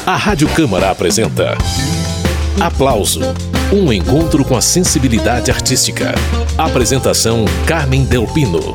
A Rádio Câmara apresenta Aplauso, um encontro com a sensibilidade artística. Apresentação Carmen Delpino.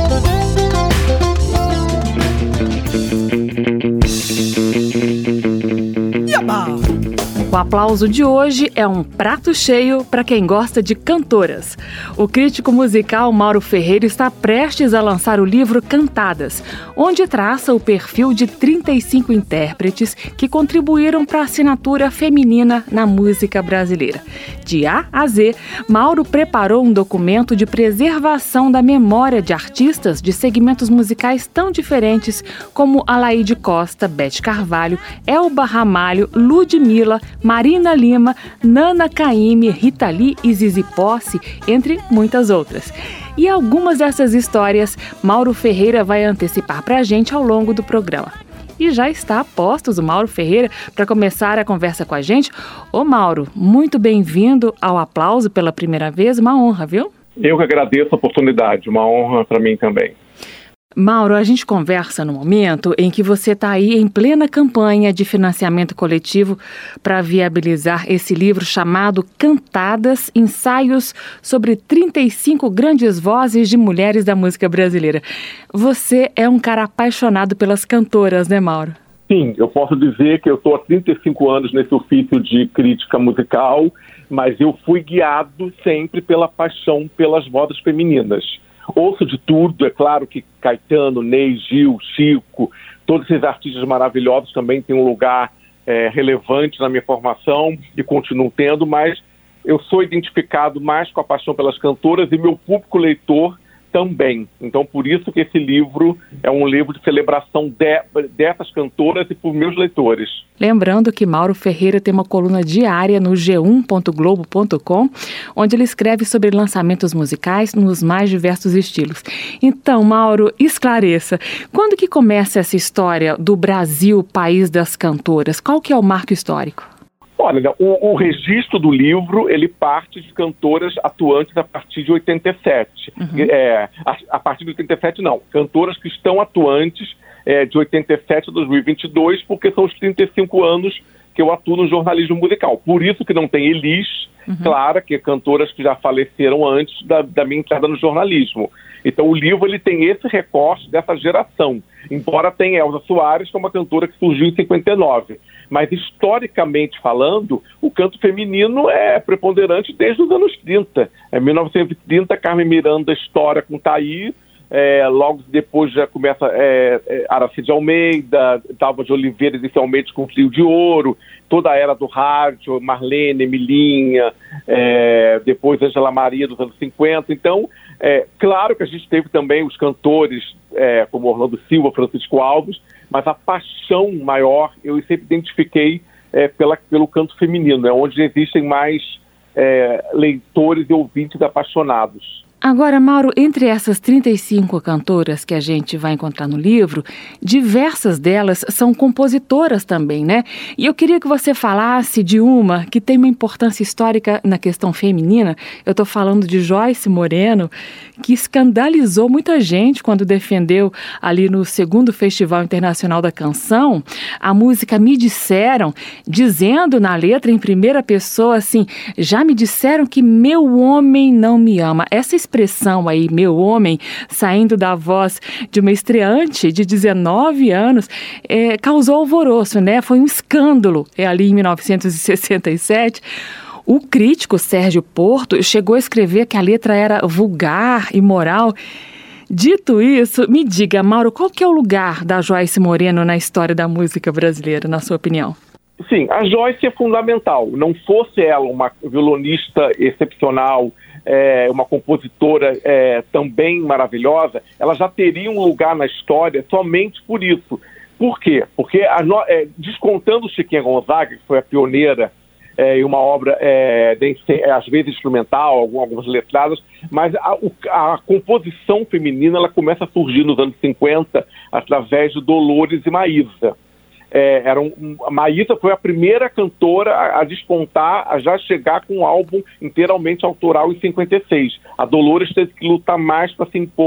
O aplauso de hoje é um prato cheio para quem gosta de cantoras. O crítico musical Mauro Ferreira está prestes a lançar o livro Cantadas, onde traça o perfil de 35 intérpretes que contribuíram para a assinatura feminina na música brasileira. De A a Z, Mauro preparou um documento de preservação da memória de artistas de segmentos musicais tão diferentes como Alaide Costa, Beth Carvalho, Elba Ramalho, Ludmilla, Marina Lima, Nana Caymmi, Rita Lee e Zizi Posse, entre muitas outras. E algumas dessas histórias, Mauro Ferreira vai antecipar para a gente ao longo do programa. E já está a postos o Mauro Ferreira para começar a conversa com a gente. Ô Mauro, muito bem-vindo ao Aplauso pela primeira vez, uma honra, viu? Eu que agradeço a oportunidade, uma honra para mim também. Mauro, a gente conversa no momento em que você está aí em plena campanha de financiamento coletivo para viabilizar esse livro chamado Cantadas, Ensaios sobre 35 grandes vozes de mulheres da música brasileira. Você é um cara apaixonado pelas cantoras, né, Mauro? Sim, eu posso dizer que eu estou há 35 anos nesse ofício de crítica musical, mas eu fui guiado sempre pela paixão pelas vozes femininas. Ouço de tudo, é claro que Caetano, Ney, Gil, Chico, todos esses artistas maravilhosos também têm um lugar relevante na minha formação e continuam tendo, mas eu sou identificado mais com a paixão pelas cantoras e meu público leitor também. Então, por isso que esse livro é um livro de celebração dessas cantoras e por meus leitores. Lembrando que Mauro Ferreira tem uma coluna diária no g1.globo.com, onde ele escreve sobre lançamentos musicais nos mais diversos estilos. Então, Mauro, esclareça, quando que começa essa história do Brasil, país das cantoras? Qual que é o marco histórico? Olha, o registro do livro, ele parte de cantoras atuantes a partir de 87. Uhum. A partir de 87, não. Cantoras que estão atuantes de 87 a 2022, porque são os 35 anos que eu atuo no jornalismo musical. Por isso que não tem Elis, Clara, que é cantoras que já faleceram antes da minha entrada no jornalismo. Então o livro ele tem esse recorte dessa geração. Embora tenha Elza Soares, que é uma cantora que surgiu em 59. Mas, historicamente falando, o canto feminino é preponderante desde os anos 30. Em 1930, Carmen Miranda estoura com Thaí, logo depois já começa Aracide Almeida, Dalva de Oliveira inicialmente com Trio de Ouro, toda a era do rádio, Marlene, Emilinha, depois Ângela Maria dos anos 50. Então, claro que a gente teve também os cantores como Orlando Silva, Francisco Alves, mas a paixão maior eu sempre identifiquei pelo canto feminino, onde existem mais leitores e ouvintes apaixonados. Agora, Mauro, entre essas 35 cantoras que a gente vai encontrar no livro, diversas delas são compositoras também, né? E eu queria que você falasse de uma que tem uma importância histórica na questão feminina. Eu estou falando de Joyce Moreno, que escandalizou muita gente quando defendeu ali no 2º Festival Internacional da Canção a música Me Disseram, dizendo na letra em primeira pessoa assim: já me disseram que meu homem não me ama. Essa expressão aí, meu homem, saindo da voz de uma estreante de 19 anos, causou alvoroço, né? Foi um escândalo ali em 1967. O crítico Sérgio Porto chegou a escrever que a letra era vulgar, imoral. Dito isso, me diga, Mauro, qual que é o lugar da Joyce Moreno na história da música brasileira, na sua opinião? Sim, a Joyce é fundamental. Não fosse ela uma violonista excepcional, uma compositora também maravilhosa, ela já teria um lugar na história somente por isso. Por quê? Porque, descontando Chiquinha Gonzaga, que foi a pioneira em uma obra, às vezes instrumental, algumas letradas, mas a composição feminina ela começa a surgir nos anos 50 através de Dolores e Maísa. A Maísa foi a primeira cantora a despontar, a já chegar com um álbum inteiramente autoral em 56. A Dolores teve que lutar mais para se impor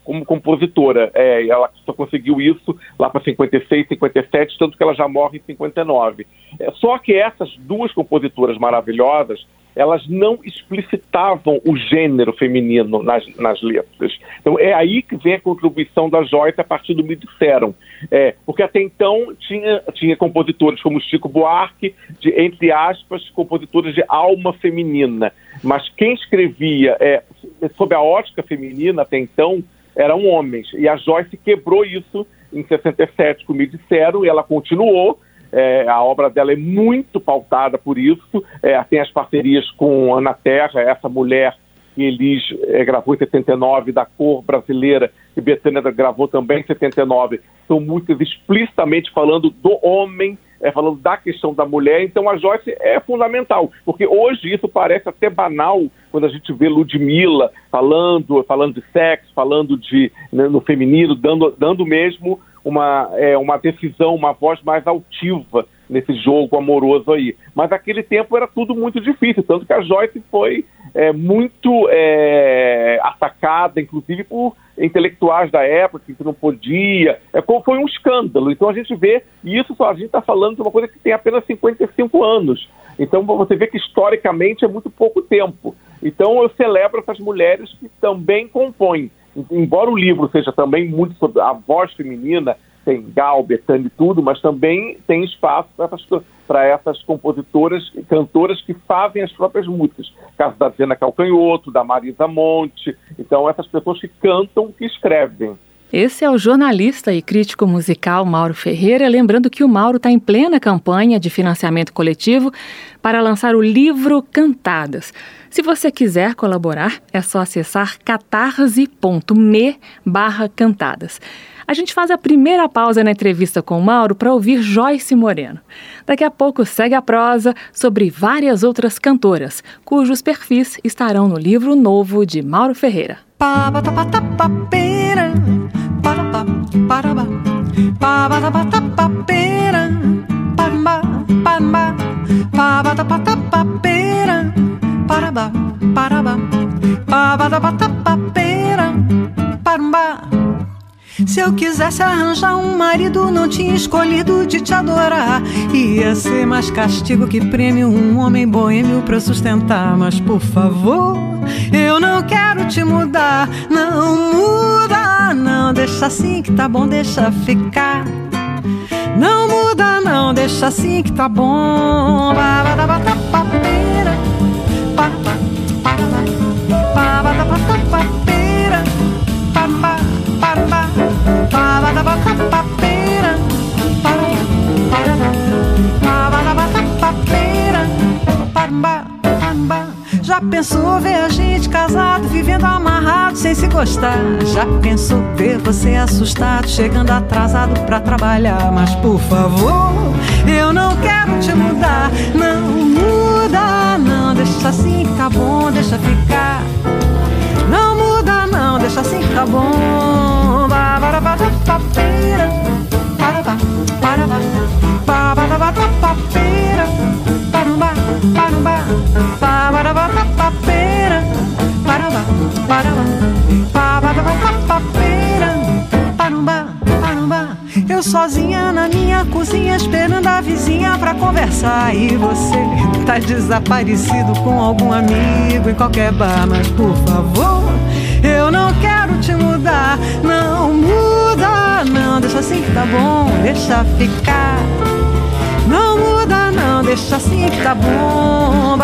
como compositora. Ela só conseguiu isso lá para 56, 57, tanto que ela já morre em 59. Só que essas duas compositoras maravilhosas, elas não explicitavam o gênero feminino nas letras. Então é aí que vem a contribuição da Joyce a partir do Me Disseram. Porque até então tinha compositores como Chico Buarque, entre aspas, compositores de alma feminina. Mas quem escrevia sob a ótica feminina até então eram homens. E a Joyce quebrou isso em 67, como Me Disseram, e ela continuou. A obra dela é muito pautada por isso. Tem as parcerias com Ana Terra, essa mulher que Elis gravou em 79, da Cor Brasileira, que Bethânia gravou também em 79. São músicas explicitamente falando do homem, falando da questão da mulher. Então a Joyce é fundamental, porque hoje isso parece até banal quando a gente vê Ludmilla falando de sexo, falando no feminino, dando mesmo uma decisão, uma voz mais altiva nesse jogo amoroso aí. Mas naquele tempo era tudo muito difícil, tanto que a Joyce foi muito atacada, inclusive por intelectuais da época, que não podia. Foi um escândalo. Então a gente vê, e isso a gente está falando de uma coisa que tem apenas 55 anos. Então você vê que historicamente é muito pouco tempo. Então eu celebro essas mulheres que também compõem. Embora o livro seja também muito sobre a voz feminina, tem Gal, Bethânia e tudo, mas também tem espaço para essas compositoras e cantoras que fazem as próprias músicas. Caso da Diana Calcanhoto, da Marisa Monte. Então, essas pessoas que cantam, que escrevem. Esse é o jornalista e crítico musical Mauro Ferreira, lembrando que o Mauro está em plena campanha de financiamento coletivo para lançar o livro Cantadas. Se você quiser colaborar, é só acessar catarse.me/cantadas. A gente faz a primeira pausa na entrevista com o Mauro para ouvir Joyce Moreno. Daqui a pouco segue a prosa sobre várias outras cantoras, cujos perfis estarão no livro novo de Mauro Ferreira. Se eu quisesse arranjar um marido, não tinha escolhido de te adorar. Ia ser mais castigo que prêmio, um homem boêmio pra sustentar. Mas por favor, eu não quero te mudar. Não muda, não, deixa assim que tá bom, deixa ficar. Não muda, não, deixa assim que tá bom. Já pensou ver a gente casado, vivendo amarrado, sem se gostar? Já pensou ver você assustado, chegando atrasado pra trabalhar? Mas por favor, eu não quero te mudar. Não muda, não, deixa assim que tá bom, deixa ficar. Não muda, não, deixa assim que tá bom. Eu sozinha na minha cozinha, esperando a vizinha pra conversar. E você tá desaparecido com algum amigo em qualquer bar. Mas por favor, eu não quero te mudar. Não muda, não, deixa assim que tá bom, deixa ficar. Não muda, não, deixa assim que tá bom.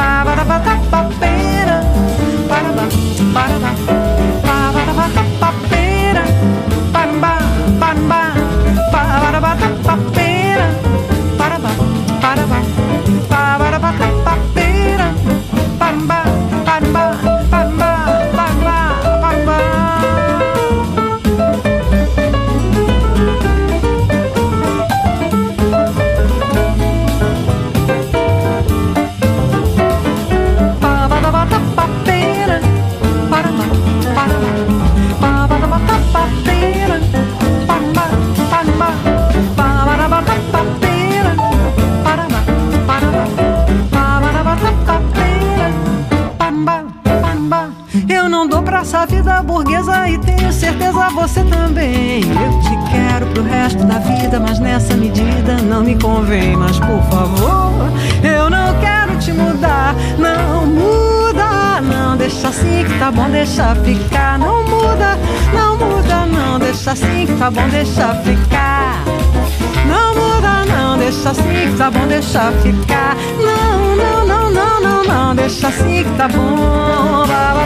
você também. Eu te quero pro resto da vida, mas nessa medida não me convém. Mas por favor, eu não quero te mudar. Não muda, não, deixa assim que tá bom, deixa ficar. Não muda, não muda, não, deixa assim que tá bom, deixa ficar. Não muda, não, deixa assim que tá bom, deixa ficar. Não, não, não, não, não, não, deixa assim que tá bom.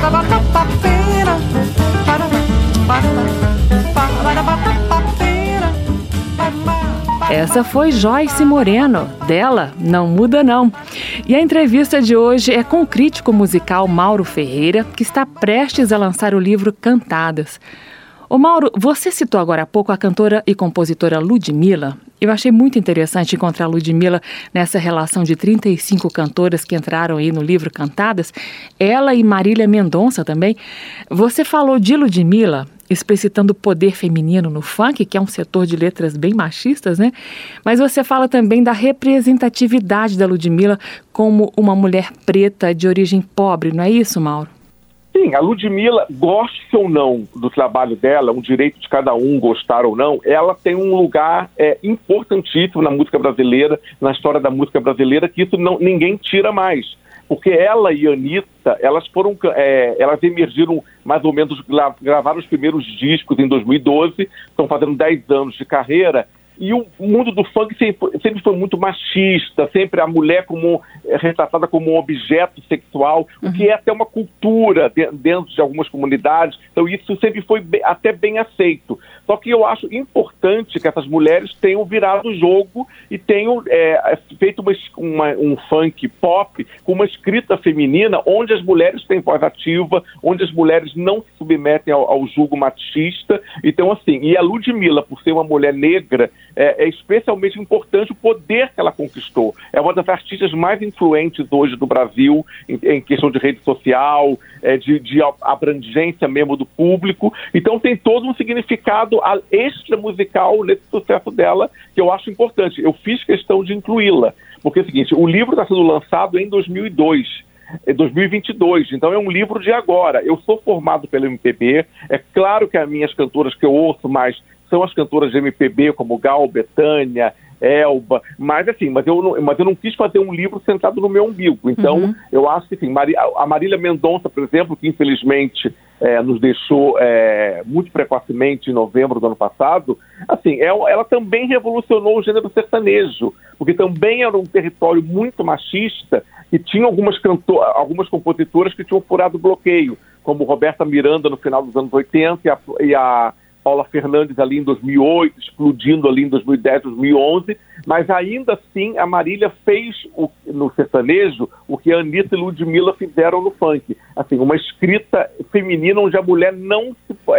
Essa foi Joyce Moreno, dela Não Muda Não. E a entrevista de hoje é com o crítico musical Mauro Ferreira, que está prestes a lançar o livro Cantadas. Ô Mauro, você citou agora há pouco a cantora e compositora Ludmilla. Eu achei muito interessante encontrar a Ludmilla nessa relação de 35 cantoras que entraram aí no livro Cantadas. Ela e Marília Mendonça também. Você falou de Ludmilla, explicitando o poder feminino no funk, que é um setor de letras bem machistas, né? Mas você fala também da representatividade da Ludmilla como uma mulher preta de origem pobre, não é isso, Mauro? Sim, a Ludmilla, goste ou não do trabalho dela, um direito de cada um gostar ou não, ela tem um lugar importantíssimo na música brasileira, na história da música brasileira, que isso ninguém tira mais. Porque ela e a Anitta, elas emergiram mais ou menos, gravaram os primeiros discos em 2012, estão fazendo 10 anos de carreira. E o mundo do funk sempre foi muito machista, sempre a mulher retratada como um objeto sexual, o que é até uma cultura dentro de algumas comunidades. Então isso sempre foi até bem aceito. Só que eu acho importante que essas mulheres tenham virado o jogo e tenham feito um funk pop com uma escrita feminina, onde as mulheres têm voz ativa, onde as mulheres não se submetem ao julgo machista. Então, assim, e a Ludmilla, por ser uma mulher negra, é especialmente importante o poder que ela conquistou. É uma das artistas mais influentes hoje do Brasil, em questão de rede social, de abrangência mesmo do público. Então tem todo um significado extra musical nesse sucesso dela, que eu acho importante. Eu fiz questão de incluí-la, porque é o seguinte, o livro está sendo lançado em 2022, então é um livro de agora. Eu sou formado pelo MPB, é claro que as minhas cantoras que eu ouço mais são as cantoras de MPB, como Gal, Bethânia, Elba, mas eu não quis fazer um livro centrado no meu umbigo. Então, eu acho que assim, a Marília Mendonça, por exemplo, que infelizmente nos deixou muito precocemente em novembro do ano passado, assim, ela também revolucionou o gênero sertanejo, porque também era um território muito machista e tinha algumas compositoras que tinham furado o bloqueio, como Roberta Miranda no final dos anos 80 e a Paula Fernandes ali em 2008, explodindo ali em 2010, 2011, mas ainda assim a Marília fez no sertanejo o que a Anitta e Ludmilla fizeram no funk. Assim, uma escrita feminina onde a mulher não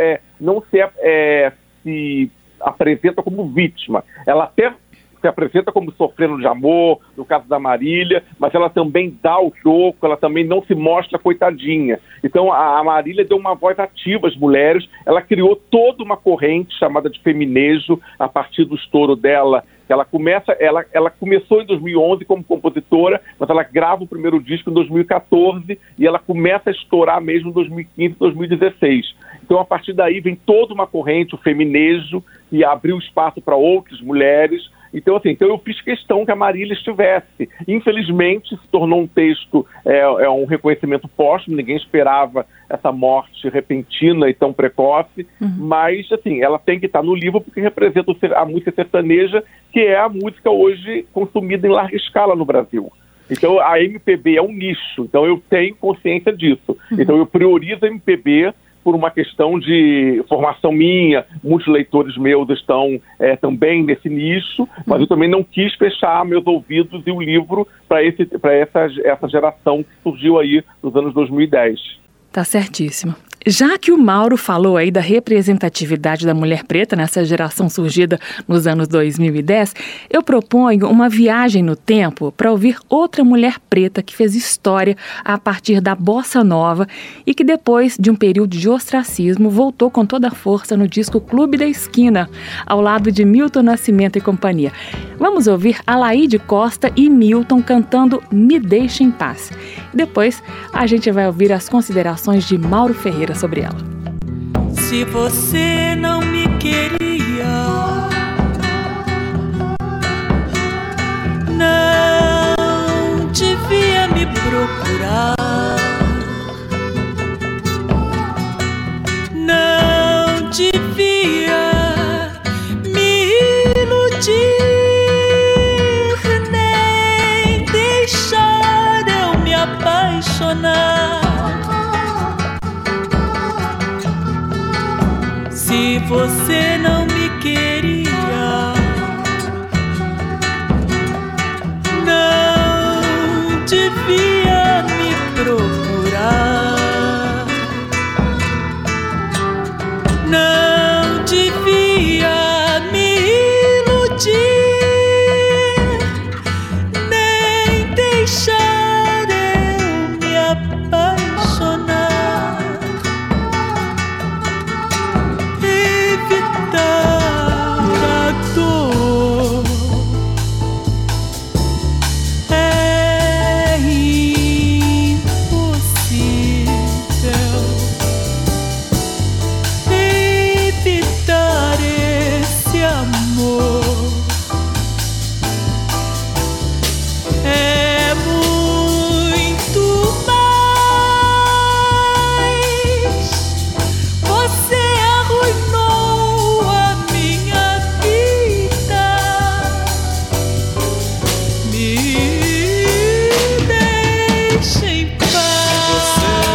se apresenta como vítima. Ela até se apresenta como sofrendo de amor, no caso da Marília, mas ela também dá o jogo, ela também não se mostra coitadinha. Então a Marília deu uma voz ativa às mulheres, ela criou toda uma corrente chamada de feminejo a partir do estouro dela. Ela começou em 2011 como compositora, mas ela grava o primeiro disco em 2014 e ela começa a estourar mesmo em 2015, 2016. Então, a partir daí, vem toda uma corrente, o feminejo, que abriu espaço para outras mulheres. Então eu fiz questão que a Marília estivesse. Infelizmente, se tornou um texto, um reconhecimento póstumo, ninguém esperava essa morte repentina e tão precoce, mas, assim, ela tem que estar no livro porque representa a música sertaneja, que é a música hoje consumida em larga escala no Brasil. Então, a MPB é um nicho, então eu tenho consciência disso. Então, eu priorizo a MPB por uma questão de formação minha, muitos leitores meus estão também nesse nicho, mas eu também não quis fechar meus ouvidos e o livro para essa geração que surgiu aí nos anos 2010. Tá certíssimo. Já que o Mauro falou aí da representatividade da mulher preta nessa geração surgida nos anos 2010, eu proponho uma viagem no tempo para ouvir outra mulher preta que fez história a partir da bossa nova e que depois de um período de ostracismo voltou com toda a força no disco Clube da Esquina, ao lado de Milton Nascimento e companhia. Vamos ouvir Alaide Costa e Milton cantando Me Deixa em Paz. Depois a gente vai ouvir as considerações de Mauro Ferreira sobre ela. Se você não me queria, não devia me procurar. Não devia me iludir, nem deixar eu me apaixonar. Se você não me queria, não devia me procurar. Não devia me iludir, nem deixar eu me apaixonar. Evitar a dor é impossível. Evitar esse amor é muito mais. Você arruinou a minha vida. Me deixe em paz.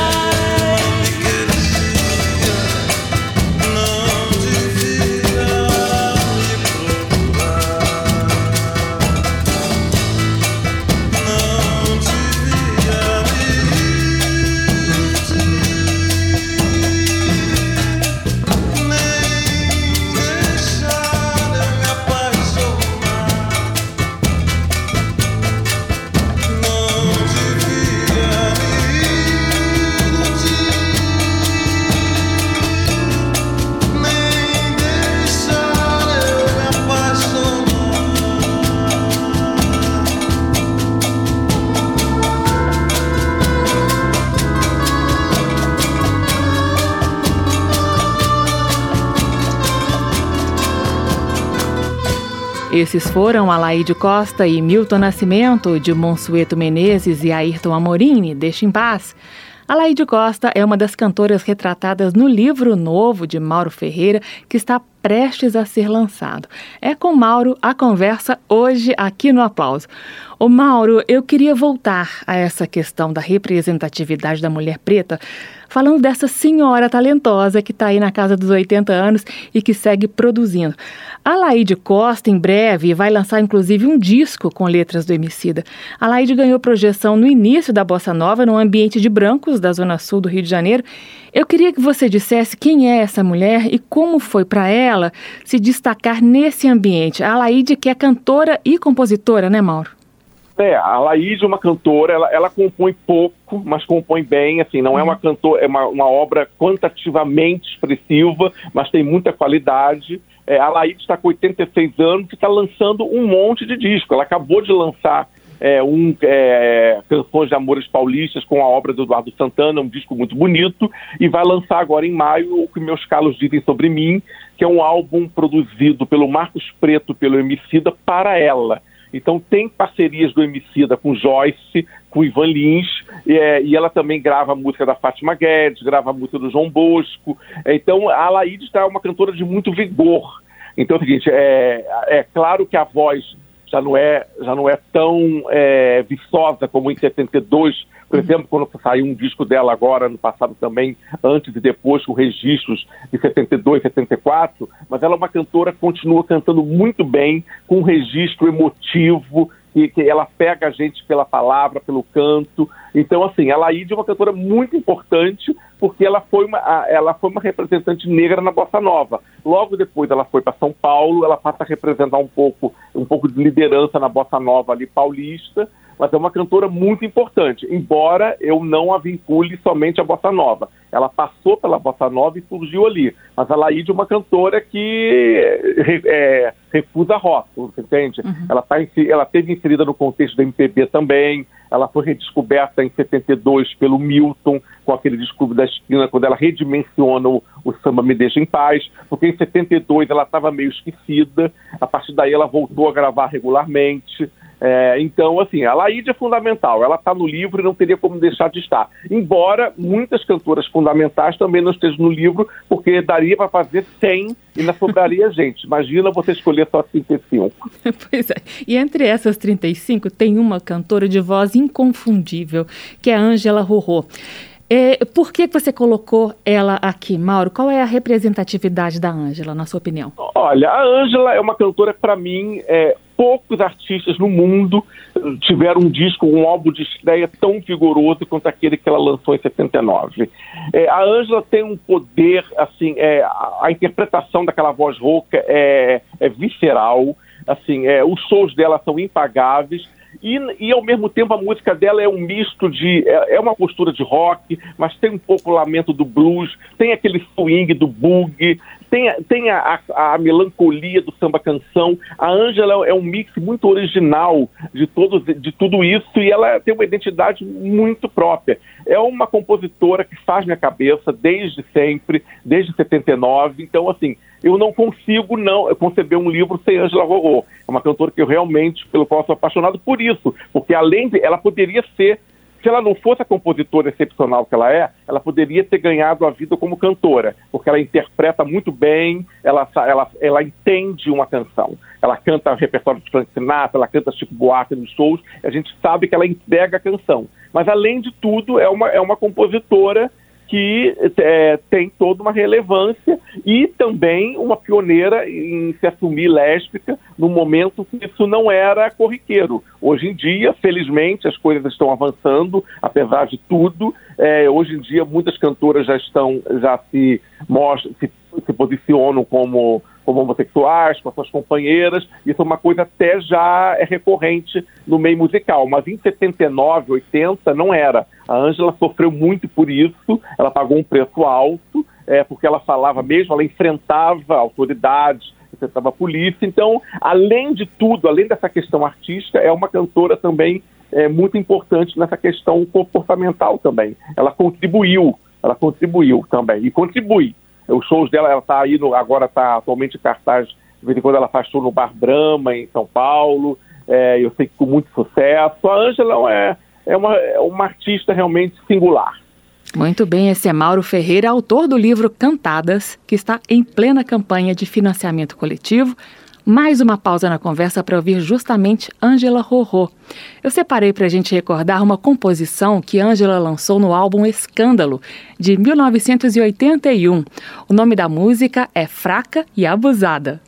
Esses foram Alaide Costa e Milton Nascimento, de Monsueto Menezes e Ayrton Amorim, Deixa em Paz. Alaide Costa é uma das cantoras retratadas no livro novo de Mauro Ferreira, que está prestes a ser lançado. É com Mauro a conversa hoje aqui no Aplauso. Ô Mauro, eu queria voltar a essa questão da representatividade da mulher preta, falando dessa senhora talentosa que está aí na casa dos 80 anos e que segue produzindo. A Alaide Costa, em breve, vai lançar inclusive um disco com letras do Emicida. A Alaide ganhou projeção no início da Bossa Nova, num ambiente de brancos da Zona Sul do Rio de Janeiro. Eu queria que você dissesse quem é essa mulher e como foi para ela se destacar nesse ambiente. A Alaide, que é cantora e compositora, né, Mauro? A Alaide é uma cantora, ela compõe pouco, mas compõe bem, assim, não é uma cantora, é uma obra quantitativamente expressiva, mas tem muita qualidade. A Alaide está com 86 anos e está lançando um monte de disco. Ela acabou de lançar Canções de Amores Paulistas com a obra do Eduardo Santana, um disco muito bonito, e vai lançar agora em maio O Que Meus Calos Dizem Sobre Mim, que é um álbum produzido pelo Marcos Preto, pelo Emicida, para ela. Então tem parcerias do Emicida com Joyce, com Ivan Lins, e ela também grava a música da Fátima Guedes, grava a música do João Bosco. Então a Alaide está uma cantora de muito vigor. Então é o seguinte, é claro que a voz já não é tão viçosa como em 72, por exemplo, quando saiu um disco dela agora, no passado também, antes e depois, com registros de 72, 74, mas ela é uma cantora que continua cantando muito bem, com um registro emotivo, que ela pega a gente pela palavra, pelo canto. Então, assim, a Alaide é uma cantora muito importante, porque ela foi uma representante negra na Bossa Nova. Logo depois ela foi para São Paulo, ela passa a representar um pouco de liderança na Bossa Nova ali paulista, mas é uma cantora muito importante, embora eu não a vincule somente à bossa nova. Ela passou pela bossa nova e surgiu ali. Mas a Laíde é uma cantora que refusa rótulos, entende? Ela esteve inserida no contexto da MPB também. Ela foi redescoberta em 72 pelo Milton, com aquele disco da esquina, quando ela redimensiona o Samba Me Deixa em Paz, porque em 72 ela estava meio esquecida. A partir daí ela voltou a gravar regularmente. Então, assim, a Laíde é fundamental, ela está no livro e não teria como deixar de estar. Embora muitas cantoras fundamentais também não estejam no livro, porque daria para fazer 100 e ainda sobraria gente. Imagina você escolher só 35. Pois é. E entre essas 35 tem uma cantora de voz inconfundível, que é a Ângela Rorô. Por que você colocou ela aqui, Mauro? Qual é a representatividade da Ângela, na sua opinião? Olha, a Ângela é uma cantora que, para mim, poucos artistas no mundo tiveram um disco, um álbum de estreia tão vigoroso quanto aquele que ela lançou em 79. A Ângela tem um poder, assim, a interpretação daquela voz rouca é visceral, assim, os shows dela são impagáveis. E ao mesmo tempo a música dela é um misto de... É uma postura de rock, mas tem um pouco o lamento do blues, tem aquele swing do boogie, tem a melancolia do samba-canção. A Ângela é um mix muito original de tudo isso, e ela tem uma identidade muito própria. É uma compositora que faz minha cabeça desde sempre, desde 79. Então, assim, eu não consigo conceber um livro sem Ângela Rorô. É uma cantora que eu realmente, pelo qual sou apaixonado por isso, porque ela poderia ser, se ela não fosse a compositora excepcional que ela poderia ter ganhado a vida como cantora, porque ela interpreta muito bem, ela entende uma canção. Ela canta repertório de Frank Sinatra, ela canta Chico Buarque nos shows, a gente sabe que ela entrega a canção. Mas, além de tudo, é uma compositora que tem toda uma relevância e também uma pioneira em se assumir lésbica no momento que isso não era corriqueiro. Hoje em dia, felizmente, as coisas estão avançando, apesar de tudo. Hoje em dia, muitas cantoras já se posicionam como homossexuais, com as suas companheiras. Isso é uma coisa até já recorrente no meio musical, mas em 79, 80 não era. A Ângela sofreu muito por isso, ela pagou um preço alto, porque ela falava mesmo, ela enfrentava autoridades, enfrentava a polícia. Então, além de tudo, além dessa questão artística, é uma cantora também muito importante nessa questão comportamental também. Ela contribuiu também, e contribui. Os shows dela, ela está aí, agora está atualmente em cartaz, de vez em quando ela faz show no Bar Brahma, em São Paulo, eu sei que com muito sucesso. A Ângela é uma artista realmente singular. Muito bem, esse é Mauro Ferreira, autor do livro Cantadas, que está em plena campanha de financiamento coletivo. Mais uma pausa na conversa para ouvir justamente Ângela Rorô. Eu separei para a gente recordar uma composição que Ângela lançou no álbum Escândalo, de 1981. O nome da música é Fraca e Abusada.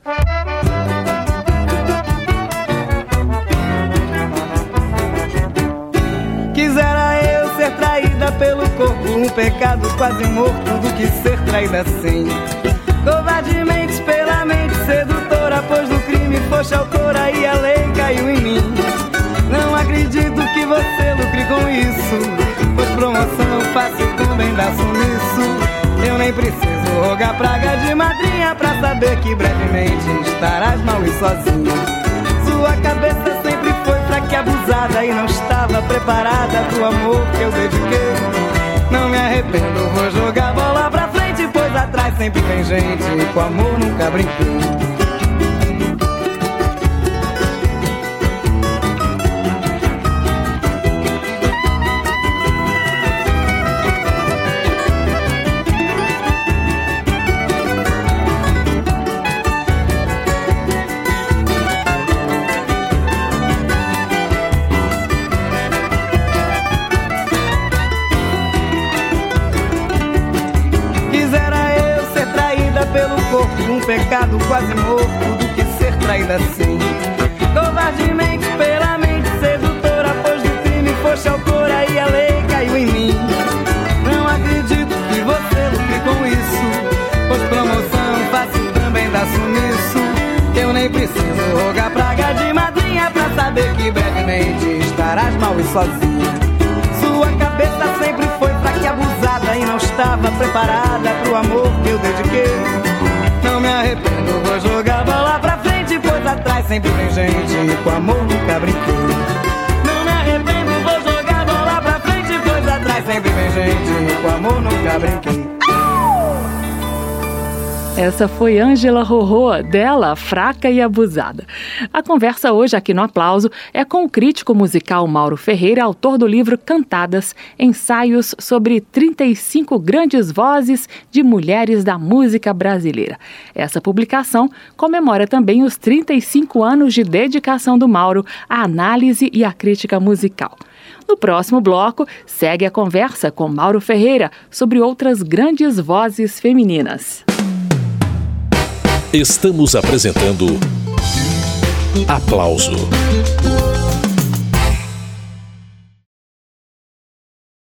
Quisera eu ser traída pelo corpo, um pecado quase morto do que ser traída assim. Covardemente pela mente sedutora, pois do crime foste autora e a lei caiu em mim. Não acredito que você lucre com isso, pois promoção fácil também dá sumiço. Eu nem preciso rogar praga de madrinha pra saber que brevemente estarás mal e sozinha. Sua cabeça sempre foi fraca e abusada e não estava preparada pro amor que eu dediquei. Não me arrependo, vou jogar a bola pra frente, pois atrás sempre tem gente e com amor nunca brinquei. Um pecado quase morto do que ser traída assim. Covardemente pela mente sedutora, pois do crime foste autora e a lei caiu em mim. Não acredito que você lucre com isso, pois promoção fácil também dá sumiço. Eu nem preciso rogar praga de madrinha pra saber que brevemente estarás mal e sozinha. Sua cabeça sempre foi fraca e abusada e não estava preparada pro amor que eu dediquei. Não me arrependo, vou jogar a bola pra frente, pois atrás sempre vem gente e com amor nunca brinquei. Não me arrependo, vou jogar a bola pra frente, pois atrás sempre vem gente e com amor nunca brinquei. Essa foi Ângela Rorô, dela, Fraca e Abusada. A conversa hoje aqui no Aplauso é com o crítico musical Mauro Ferreira, autor do livro Cantadas, ensaios sobre 35 grandes vozes de mulheres da música brasileira. Essa publicação comemora também os 35 anos de dedicação do Mauro à análise e à crítica musical. No próximo bloco, segue a conversa com Mauro Ferreira sobre outras grandes vozes femininas. Estamos apresentando Aplauso.